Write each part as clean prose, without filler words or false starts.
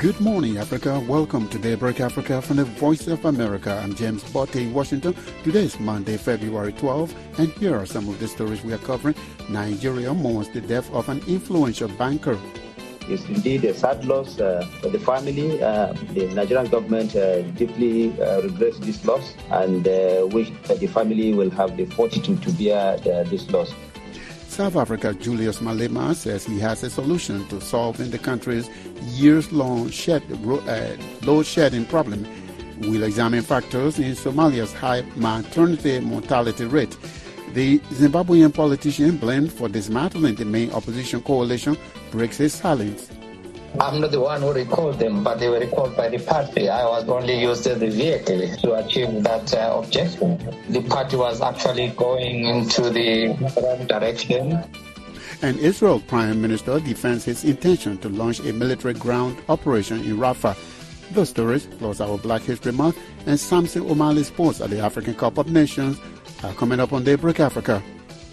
Good morning, Africa. Welcome to Daybreak Africa from the Voice of America. I'm James Botte in Washington. Today is Monday, February 12, and here are some of the stories we are covering. Nigeria mourns the death of an influential banker. It's indeed a sad loss for the family. The Nigerian government deeply regrets this loss and wish that the family will have the fortitude to bear this loss. South Africa's Julius Malema says he has a solution to solving the country's years-long load shedding problem. We'll examine factors in Somalia's high maternity mortality rate. The Zimbabwean politician blamed for dismantling the main opposition coalition breaks his silence. I'm not the one who recalled them, but they were recalled by the party. I was only used as the vehicle to achieve that objective. The party was actually going into the wrong direction. And Israel Prime Minister defends his intention to launch a military ground operation in Rafah. Those stories, plus our Black History Month and Samson Omali sports at the African Cup of Nations are coming up on Daybreak Africa.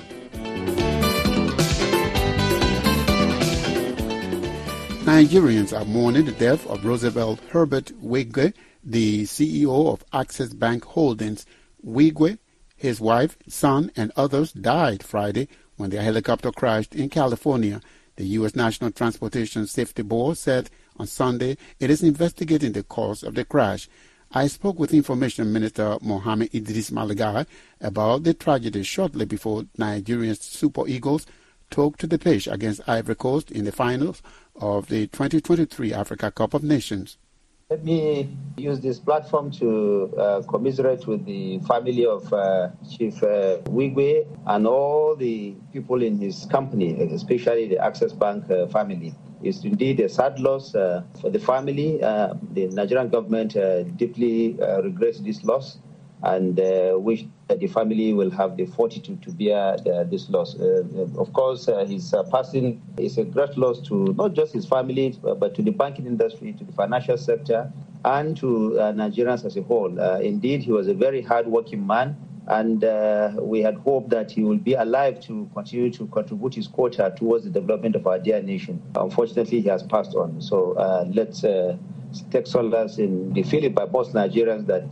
Nigerians are mourning the death of Roosevelt Herbert Wigwe, the CEO of Access Bank Holdings. Wigwe, his wife, son, and others died Friday when their helicopter crashed in California. The U.S. National Transportation Safety Board said on Sunday it is investigating the cause of the crash. I spoke with Information Minister Mohammed Idris Malagai about the tragedy shortly before Nigeria's Super Eagles took to the pitch against Ivory Coast in the finals of the 2023 Africa Cup of Nations. Let me use this platform to commiserate with the family of Chief Wigwe and all the people in his company, especially the Access Bank family. It's indeed a sad loss for the family. The Nigerian government deeply regrets this loss and wish that the family will have the fortitude to bear this loss. Of course, his passing is a great loss to not just his family, but to the banking industry, to the financial sector, and to Nigerians as a whole. Indeed, he was a very hard-working man, and we had hoped that he will be alive to continue to contribute his quota towards the development of our dear nation. Unfortunately, he has passed on. So let's take solace in the feeling by most Nigerians that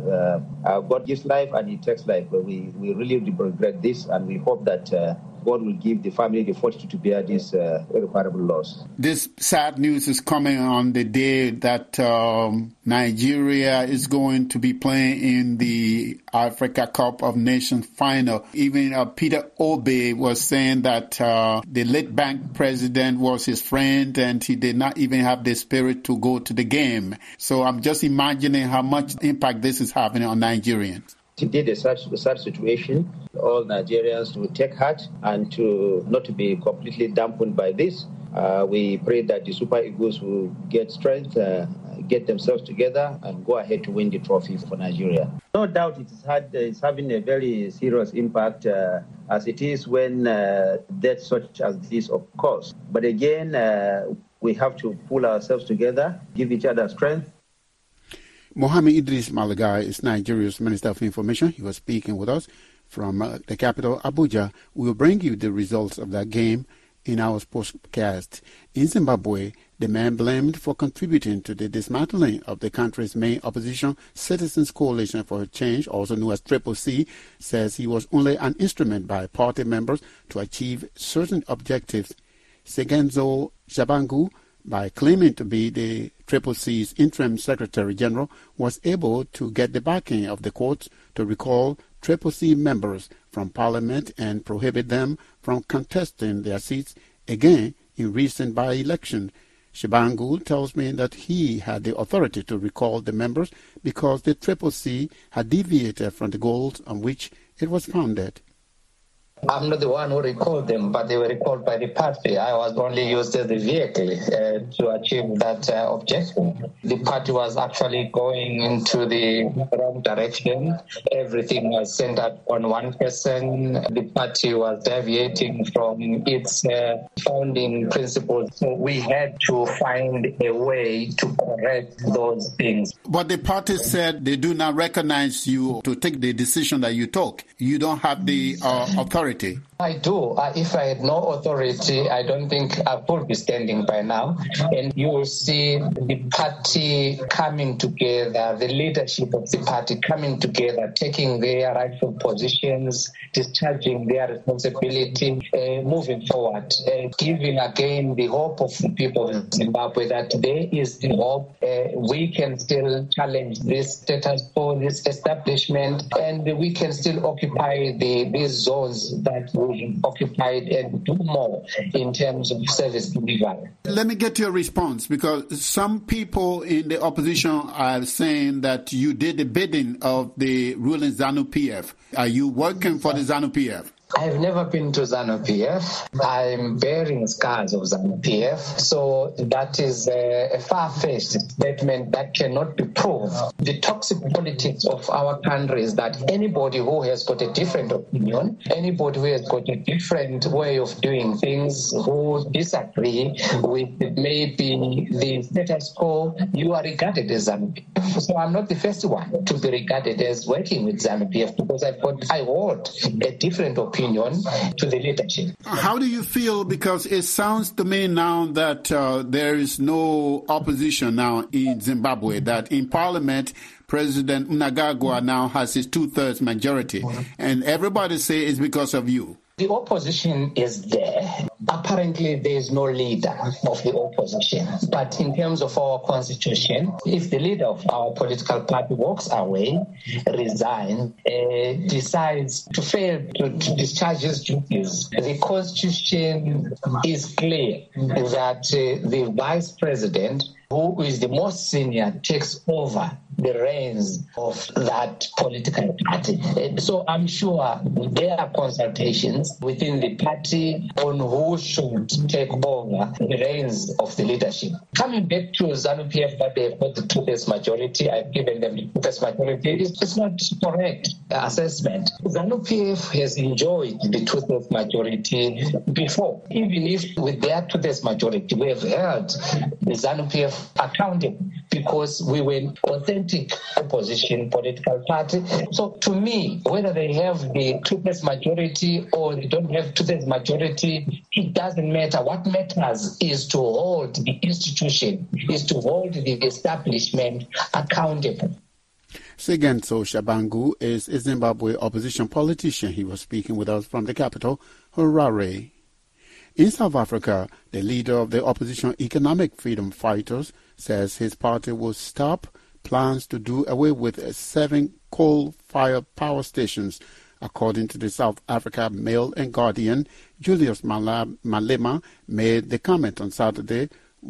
God gives life and he takes life. But we really regret this, and we hope that God will give the family the fortitude to bear this irreparable loss. This sad news is coming on the day that Nigeria is going to be playing in the Africa Cup of Nations final. Even Peter Obi was saying that the late bank president was his friend and he did not even have the spirit to go to the game. So I'm just imagining how much impact this is having on Nigerians. Indeed, a sad situation. All Nigerians will take heart and not to be completely dampened by this. We pray that the Super Eagles will get strength, get themselves together, and go ahead to win the trophy for Nigeria. No doubt it's having a very serious impact, as it is when deaths such as this occurs. But again, we have to pull ourselves together, give each other strength. Mohammed Idris Malagai is Nigeria's Minister of Information. He was speaking with us from the capital, Abuja. We will bring you the results of that game in our podcast. In Zimbabwe, the man blamed for contributing to the dismantling of the country's main opposition, Citizens Coalition for Change, also known as CCC, says he was only an instrument by party members to achieve certain objectives. Segenzo Jabangu, by claiming to be the CCC's interim Secretary General, was able to get the backing of the courts to recall CCC members from Parliament and prohibit them from contesting their seats again in recent by-elections. Shabangu tells me that he had the authority to recall the members because the CCC had deviated from the goals on which it was founded. I'm not the one who recalled them, but they were recalled by the party. I was only used as the vehicle to achieve that objective. The party was actually going into the wrong direction. Everything was centered on one person. The party was deviating from its founding principles. So we had to find a way to correct those things. But the party said they do not recognize you to take the decision that you took. You don't have the authority authority? I do. If I had no authority, I don't think I would be standing by now. And you will see the party coming together, the leadership of the party coming together, taking their rightful positions, discharging their responsibility, moving forward, giving again the hope of the people of Zimbabwe that there is the hope. We can still challenge this status quo, this establishment, and we can still occupy these zones that we occupied and do more in terms of service delivery. Let me get your response, because some people in the opposition are saying that you did the bidding of the ruling ZANU-PF. Are you working for the ZANU-PF? I've never been to ZANU-PF. I'm bearing scars of ZANU-PF. So that is a far-fetched statement that cannot be proved. The toxic politics of our country is that anybody who has got a different opinion, anybody who has got a different way of doing things, who disagree with maybe the status quo, you are regarded as ZANU-PF. So I'm not the first one to be regarded as working with ZANU-PF, because I hold a different opinion to the leadership. How do you feel? Because it sounds to me now that there is no opposition now in Zimbabwe, that in parliament, President Mnangagwa now has his 2/3 majority, and everybody say it's because of you. The opposition is there. Apparently, there is no leader of the opposition. But in terms of our constitution, if the leader of our political party walks away, resigns, decides to fail to discharge his duties, the constitution is clear that the vice president, who is the most senior, takes over the reins of that political party. So I'm sure there are consultations within the party on who should take over the reins of the leadership. Coming back to ZANU-PF, that they've got the 2/3 majority, I've given them the 2/3 majority, it's not correct assessment. ZANU-PF has enjoyed the 2/3 majority before. Even if with their 2/3 majority, we have held the ZANU-PF accountable because we were an authentic opposition political party. So to me, whether they have the 2/3 majority or they don't have 2/3 majority, it doesn't matter. What matters is to hold the institution, is to hold the establishment accountable. Sigenso Shabangu is a Zimbabwe opposition politician. He was speaking with us from the capital, Harare. In South Africa, the leader of the opposition Economic Freedom Fighters says his party will stop plans to do away with 7 coal-fired power stations. According to the South Africa Mail and Guardian, Julius Malema made the comment on Saturday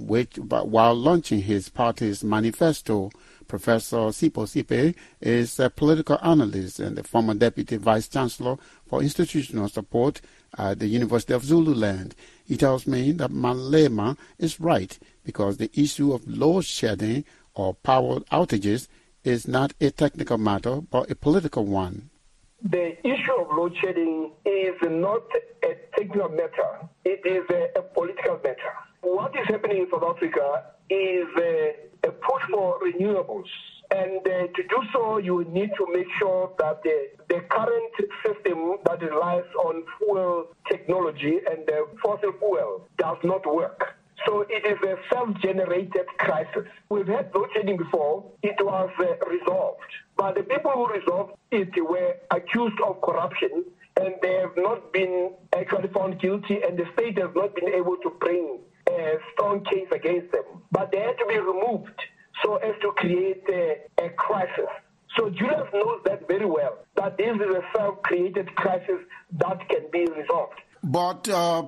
while launching his party's manifesto. Professor Sipho Sipe is a political analyst and the former Deputy Vice-Chancellor for Institutional Support at the University of Zululand. He tells me that Malema is right because the issue of load shedding or power outages is not a technical matter but a political one. The issue of load shedding is not a technical matter. It is a political matter. What is happening in South Africa is a push for renewables. And to do so, you need to make sure that the current system that relies on fuel technology and fossil fuel does not work. So it is a self-generated crisis. We've had load shedding before. It was resolved. But the people who resolved it were accused of corruption, and they have not been actually found guilty, and the state has not been able to bring a strong case against them. But they had to be removed so as to create a crisis. So Julius knows that very well, that this is a self-created crisis that can be resolved. But,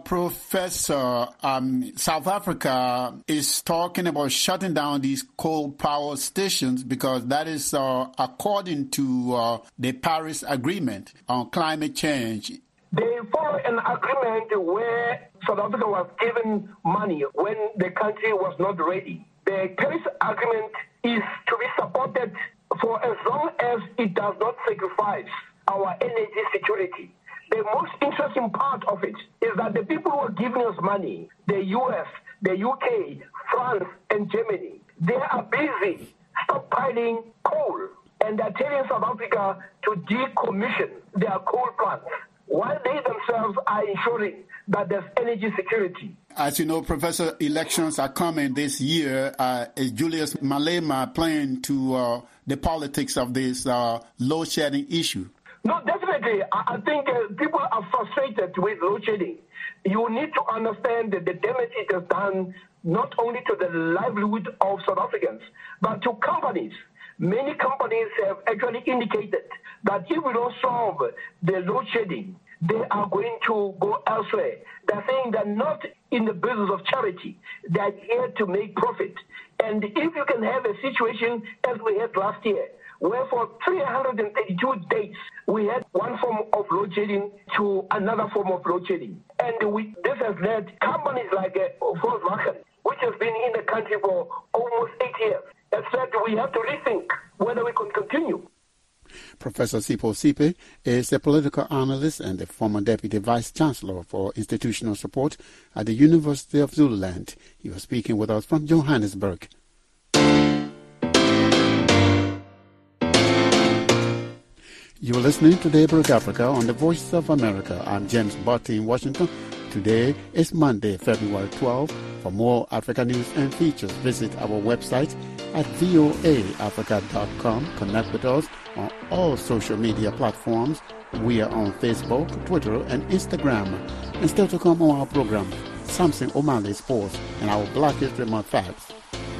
Professor, South Africa is talking about shutting down these coal power stations because that is according to the Paris Agreement on climate change. They follow an agreement where South Africa was given money when the country was not ready. The Paris Agreement is to be supported for as long as it does not sacrifice our energy security. The most interesting part of it is that the people who are giving us money, the US, the UK, France, and Germany, they are busy stockpiling coal. And they're telling South Africa to decommission their coal plants. while they themselves are ensuring that there's energy security. As you know, Professor, elections are coming this year. Is Julius Malema playing to the politics of this load shedding issue? No, definitely. I think people are frustrated with load shedding. You need to understand the damage it has done not only to the livelihood of South Africans, but to companies. Many companies have actually indicated that if we don't solve the load shedding, they are going to go elsewhere. They're saying they're not in the business of charity. They're here to make profit. And if you can have a situation as we had last year, where for 332 days we had one form of load shedding to another form of load shedding. And this has led companies like Volkswagen, which has been in the country for almost 8 years, have said we have to rethink whether we can continue. Professor Sipho Sipe is a political analyst and the former Deputy Vice-Chancellor for Institutional Support at the University of Zululand. He was speaking with us from Johannesburg. You're listening to Daybreak Africa on the Voice of America. I'm James Botti in Washington. Today is Monday, February 12. For more Africa news and features, visit our website at voaafrica.com. Connect with us on all social media platforms. We are on Facebook, Twitter, and Instagram. And still to come on our program, Samson O'Malley Sports and our Black History Month facts.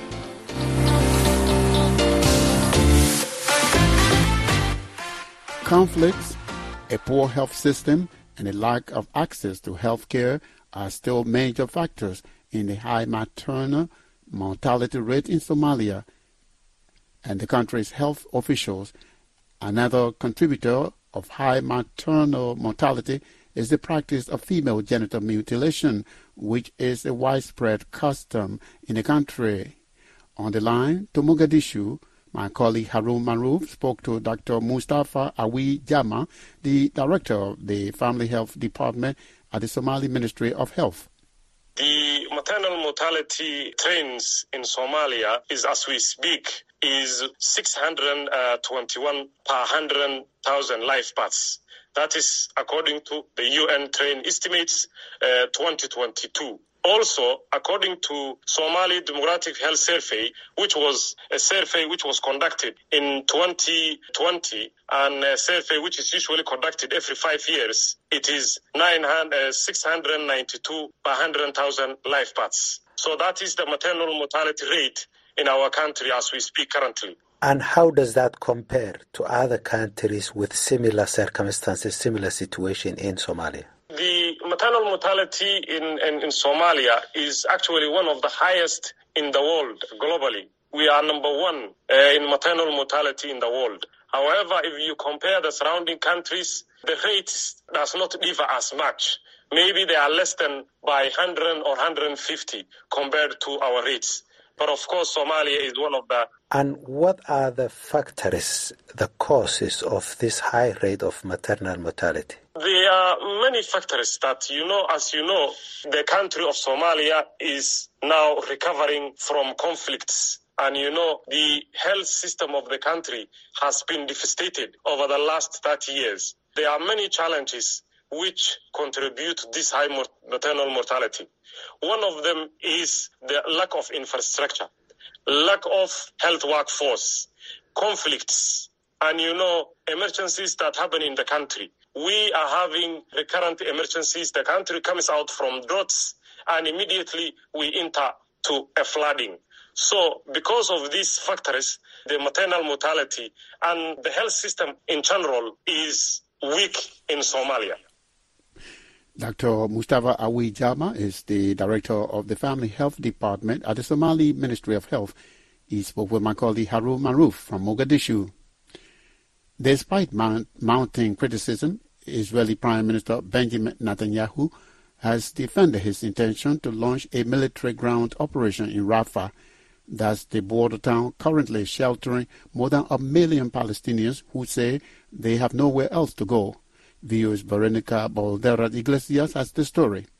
Conflicts, a poor health system, and a lack of access to health care are still major factors in the high maternal mortality rate in Somalia and the country's health officials. Another contributor of high maternal mortality is the practice of female genital mutilation, which is a widespread custom in the country. On the line to Mogadishu, my colleague Harun Maruf spoke to Dr. Mustafa Awi Jama, the director of the Family Health Department at the Somali Ministry of Health. The maternal mortality trends in Somalia is, as we speak, is 621 per 100,000 life paths. That is according to the UN train estimates 2022. Also, according to Somali Demographic Health Survey, which was a survey which was conducted in 2020, and a survey which is usually conducted every 5 years, it is 692 per 100,000 life paths. So that is the maternal mortality rate in our country as we speak currently. And how does that compare to other countries with similar circumstances, similar situation in Somalia? The maternal mortality in Somalia is actually one of the highest in the world globally. We are number one in maternal mortality in the world. However, if you compare the surrounding countries, the rate does not differ as much. Maybe they are less than by 100 or 150 compared to our rates. But of course, Somalia is one of the... And what are the factors, the causes of this high rate of maternal mortality? There are many factors that, as you know, the country of Somalia is now recovering from conflicts. And, the health system of the country has been devastated over the last 30 years. There are many challenges which contribute to this high maternal mortality. One of them is the lack of infrastructure, lack of health workforce, conflicts, and, emergencies that happen in the country. We are having recurrent emergencies. The country comes out from droughts, and immediately we enter to a flooding. So because of these factors, the maternal mortality and the health system in general is weak in Somalia. Dr. Mustafa Awi Jama is the director of the Family Health Department at the Somali Ministry of Health. He spoke with my colleague Harun Maruf from Mogadishu. Despite mounting criticism, Israeli Prime Minister Benjamin Netanyahu has defended his intention to launch a military ground operation in Rafah. That's the border town currently sheltering more than 1 million Palestinians who say they have nowhere else to go. VOA's Veronica Balderas Iglesias has the story.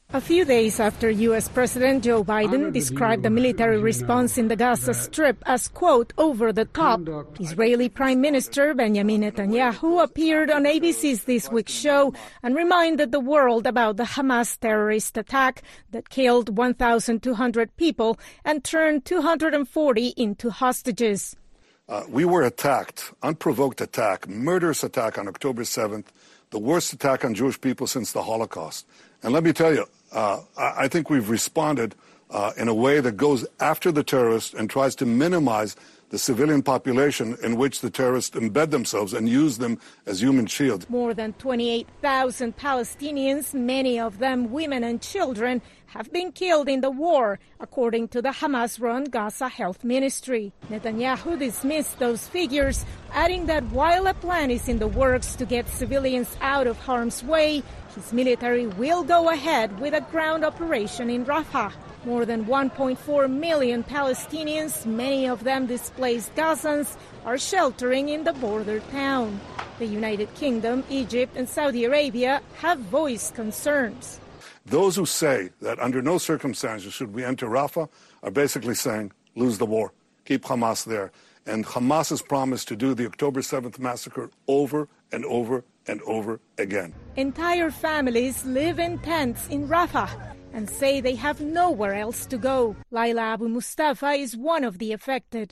A few days after U.S. President Joe Biden described the military response in the Gaza Strip as, quote, over the top, Israeli Prime Minister Benjamin Netanyahu appeared on ABC's This Week show and reminded the world about the Hamas terrorist attack that killed 1,200 people and turned 240 into hostages. We were attacked, unprovoked attack, murderous attack on October 7th, the worst attack on Jewish people since the Holocaust. And let me tell you, I think we've responded in a way that goes after the terrorists and tries to minimize the civilian population in which the terrorists embed themselves and use them as human shields. More than 28,000 Palestinians, many of them women and children, have been killed in the war, according to the Hamas-run Gaza Health Ministry. Netanyahu dismissed those figures, adding that while a plan is in the works to get civilians out of harm's way, his military will go ahead with a ground operation in Rafah. More than 1.4 million Palestinians, many of them displaced Gazans, are sheltering in the border town. The United Kingdom, Egypt, and Saudi Arabia have voiced concerns. Those who say that under no circumstances should we enter Rafah are basically saying, lose the war, keep Hamas there. And Hamas's promise to do the October 7th massacre over and over and over again. Entire families live in tents in Rafah and say they have nowhere else to go. Laila Abu Mustafa is one of the affected.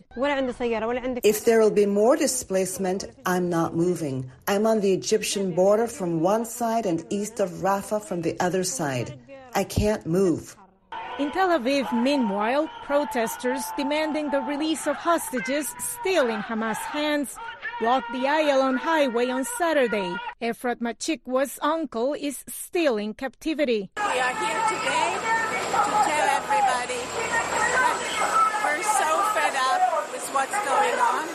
If there will be more displacement, I'm not moving. I'm on the Egyptian border from one side and east of Rafah from the other side. I can't move. In Tel Aviv, meanwhile, protesters demanding the release of hostages still in Hamas' hands blocked the Ayalon highway on Saturday. Efrat Machikwa's uncle is still in captivity. We are here today to tell everybody that we're so fed up with what's going on.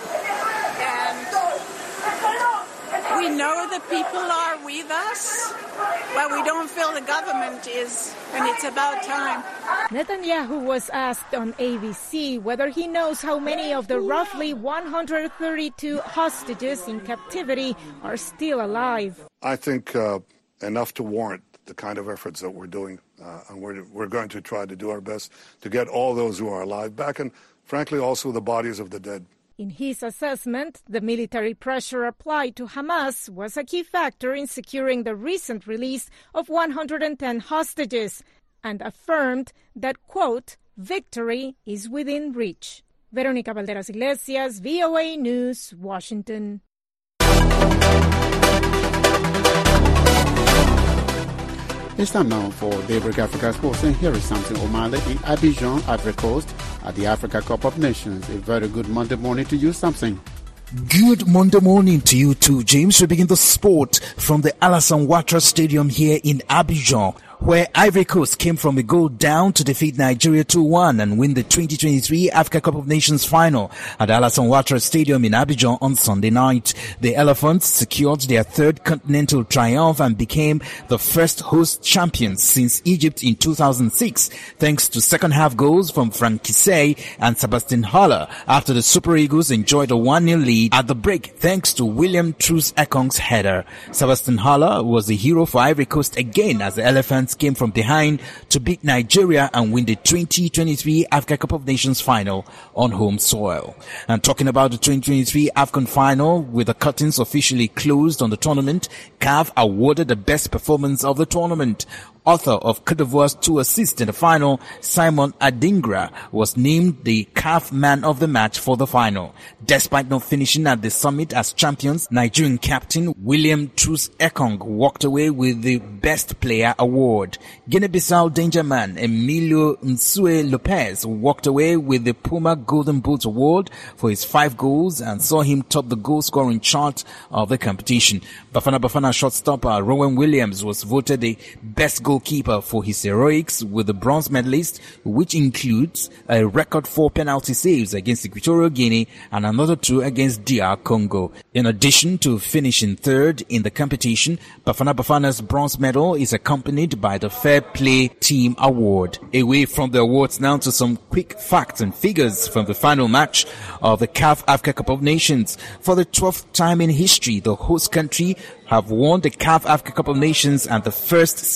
And we know the people are with us, but we don't feel the government is, and it's about time. Netanyahu was asked on ABC whether he knows how many of the roughly 132 hostages in captivity are still alive. I think enough to warrant the kind of efforts that we're doing, and we're going to try to do our best to get all those who are alive back, and frankly also the bodies of the dead. In his assessment, the military pressure applied to Hamas was a key factor in securing the recent release of 110 hostages, and affirmed that, quote, victory is within reach. Veronica Valderas Iglesias, VOA News, Washington. It's time now for Daybreak Africa Sports, and here is Samson O'Malley in Abidjan, Ivory Coast, at the Africa Cup of Nations. A very good Monday morning to you, Samson. Good Monday morning to you too, James. We begin the sport from the Alassane Ouattara Stadium here in Abidjan, where Ivory Coast came from a goal down to defeat Nigeria 2-1 and win the 2023 Africa Cup of Nations final at Alassane Ouattara Stadium in Abidjan on Sunday night. The Elephants secured their third continental triumph and became the first host champions since Egypt in 2006, thanks to second-half goals from Frank Kisei and Sebastian Haller after the Super Eagles enjoyed a 1-0 lead at the break thanks to William Troost-Ekong's header. Sebastian Haller was the hero for Ivory Coast again as the Elephants came from behind to beat Nigeria and win the 2023 Africa Cup of Nations final on home soil. And talking about the 2023 AFCON final, with the curtains officially closed on the tournament, CAF awarded the best performance of the tournament. Author of Côte d'Ivoire's 2 assists in the final, Simon Adingra, was named the CAF Man of the Match for the final. Despite not finishing at the summit as champions, Nigerian captain William Troost-Ekong walked away with the Best Player award. Guinea-Bissau danger man Emilio Nsue Lopez walked away with the Puma Golden Boot award for his 5 goals and saw him top the goal-scoring chart of the competition. Bafana shortstopper Rowan Williams was voted the best goalkeeper for his heroics with the bronze medalist, which includes a record 4 penalty saves against Equatorial Guinea and another 2 against DR Congo. In addition to finishing third in the competition, Bafana's bronze medal is accompanied by the Fair Play Team Award. Away from the awards now to some quick facts and figures from the final match of the CAF Africa Cup of Nations. For the 12th time in history, the host country have won the CAF Africa Cup of Nations and the first since Egypt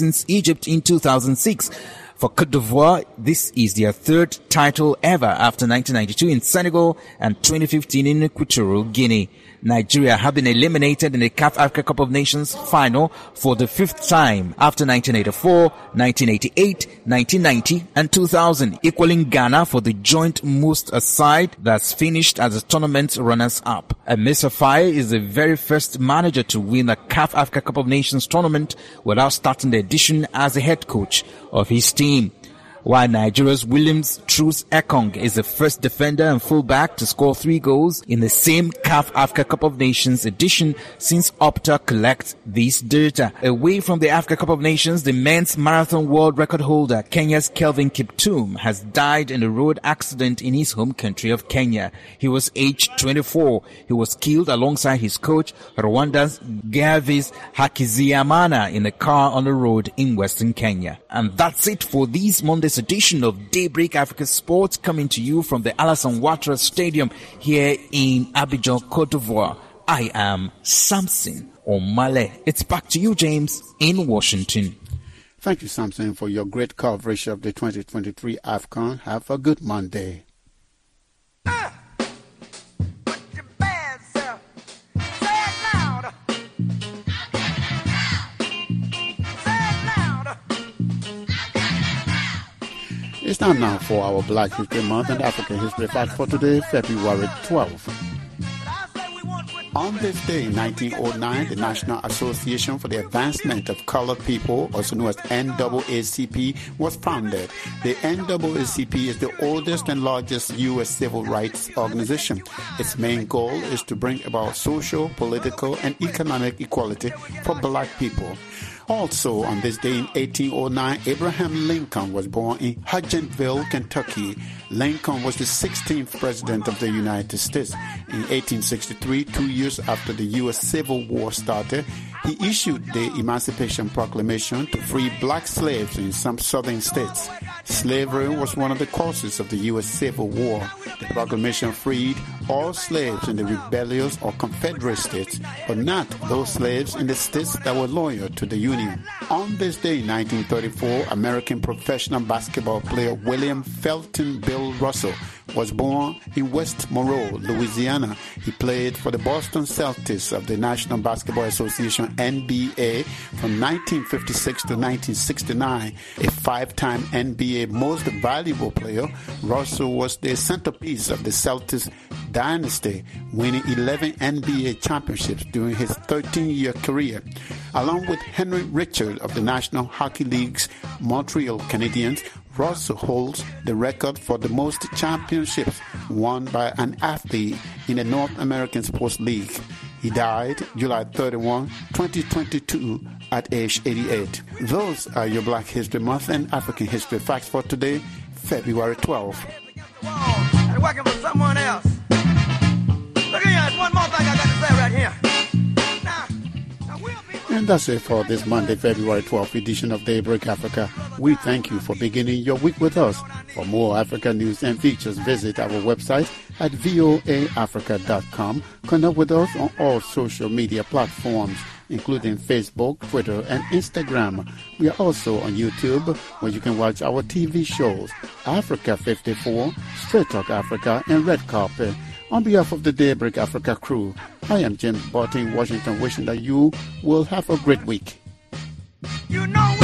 Egypt in 2006. For Côte d'Ivoire, this is their third title ever after 1992 in Senegal and 2015 in Equatorial Guinea. Nigeria have been eliminated in the CAF Africa Cup of Nations final for the fifth time after 1984, 1988, 1990 and 2000, equaling Ghana for the joint most side that's finished as the tournament runners-up. Mr. Faye is the very first manager to win the CAF Africa Cup of Nations tournament without starting the edition as the head coach of his team. While Nigeria's Williams Truce Ekong is the first defender and fullback to score 3 goals in the same CAF Africa Cup of Nations edition since Opta collects this data. Away from the Africa Cup of Nations, the men's marathon world record holder Kenya's Kelvin Kiptum has died in a road accident in his home country of Kenya. He was aged 24. He was killed alongside his coach, Rwanda's Gervais Hakizimana, in a car on the road in western Kenya. And that's it for this Monday's edition of Daybreak Africa Sports, coming to you from the Alassane Ouattara Stadium here in Abidjan, Côte d'Ivoire. I am Samson Omale. It's back to you, James, in Washington. Thank you, Samson, for your great coverage of the 2023 AFCON. Have a good Monday. It's time now for our Black History Month and African History Fact for today, February 12th. On this day in 1909, the National Association for the Advancement of Colored People, also known as NAACP, was founded. The NAACP is the oldest and largest U.S. civil rights organization. Its main goal is to bring about social, political, and economic equality for black people. Also, on this day in 1809, Abraham Lincoln was born in Hutchinsville, Kentucky. Lincoln was the 16th president of the United States. In 1863, 2 years after the U.S. Civil War started, he issued the Emancipation Proclamation to free black slaves in some southern states. Slavery was one of the causes of the U.S. Civil War. The proclamation freed all slaves in the rebellious or Confederate states, but not those slaves in the states that were loyal to the Union. On this day in 1934, American professional basketball player William Felton Bill Russell was born in West Monroe, Louisiana. He played for the Boston Celtics of the National Basketball Association, NBA, from 1956 to 1969. A five-time NBA Most Valuable Player, Russell was the centerpiece of the Celtics dynasty, winning 11 NBA championships during his 13-year career. Along with Henry Richard of the National Hockey League's Montreal Canadiens, Russell holds the record for the most championships won by an athlete in the North American Sports League. He died July 31, 2022 at age 88. Those are your Black History Month and African History Facts for today, February 12th. And working for someone else. Look here, there's one more thing I got to say right here. And that's it for this Monday, February 12th edition of Daybreak Africa. We thank you for beginning your week with us. For more Africa news and features, visit our website at voaafrica.com. Connect with us on all social media platforms, including Facebook, Twitter, and Instagram. We are also on YouTube, where you can watch our TV shows, Africa 54, Straight Talk Africa, and Red Carpet. On behalf of the Daybreak Africa crew, I am James Barton in Washington, wishing that you will have a great week. You know